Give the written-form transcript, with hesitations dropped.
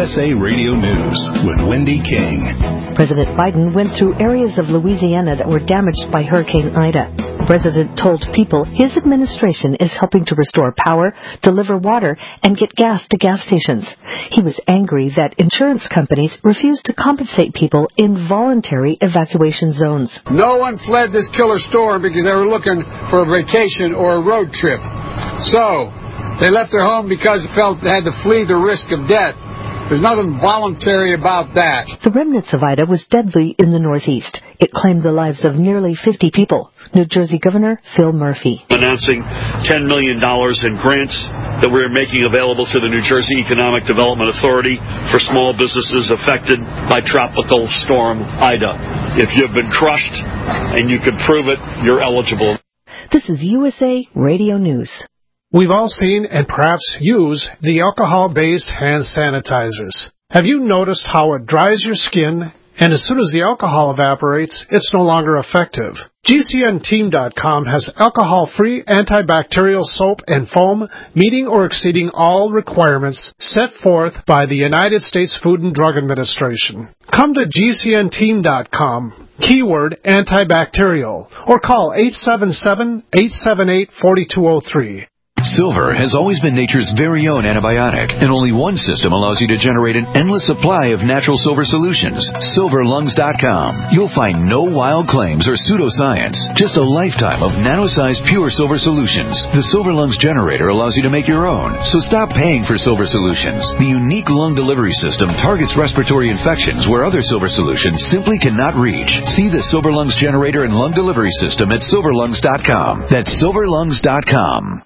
USA Radio News with Wendy King. President Biden went through areas of Louisiana that were damaged by Hurricane Ida. The president told people his administration is helping to restore power, deliver water, and get gas to gas stations. He was angry that insurance companies refused to compensate people in voluntary evacuation zones. No one fled this killer storm because they were looking for a vacation or a road trip. So, they left their home because they felt they had to flee the risk of death. There's nothing voluntary about that. The remnants of Ida was deadly in the Northeast. It claimed the lives of nearly 50 people. New Jersey Governor Phil Murphy. Announcing $10 million in grants that we're making available to the New Jersey Economic Development Authority for small businesses affected by Tropical Storm Ida. If you've been crushed and you can prove it, you're eligible. This is USA Radio News. We've all seen and perhaps use the alcohol-based hand sanitizers. Have you noticed how it dries your skin, and as soon as the alcohol evaporates, it's no longer effective? GCNteam.com has alcohol-free antibacterial soap and foam meeting or exceeding all requirements set forth by the United States Food and Drug Administration. Come to GCNteam.com, keyword antibacterial, or call 877-878-4203. Silver has always been nature's very own antibiotic, and only one system allows you to generate an endless supply of natural silver solutions. SilverLungs.com. You'll find no wild claims or pseudoscience, just a lifetime of nano-sized pure silver solutions. The Silver Lungs generator allows you to make your own, so stop paying for silver solutions. The unique lung delivery system targets respiratory infections where other silver solutions simply cannot reach. See the Silver Lungs generator and lung delivery system at SilverLungs.com. That's SilverLungs.com.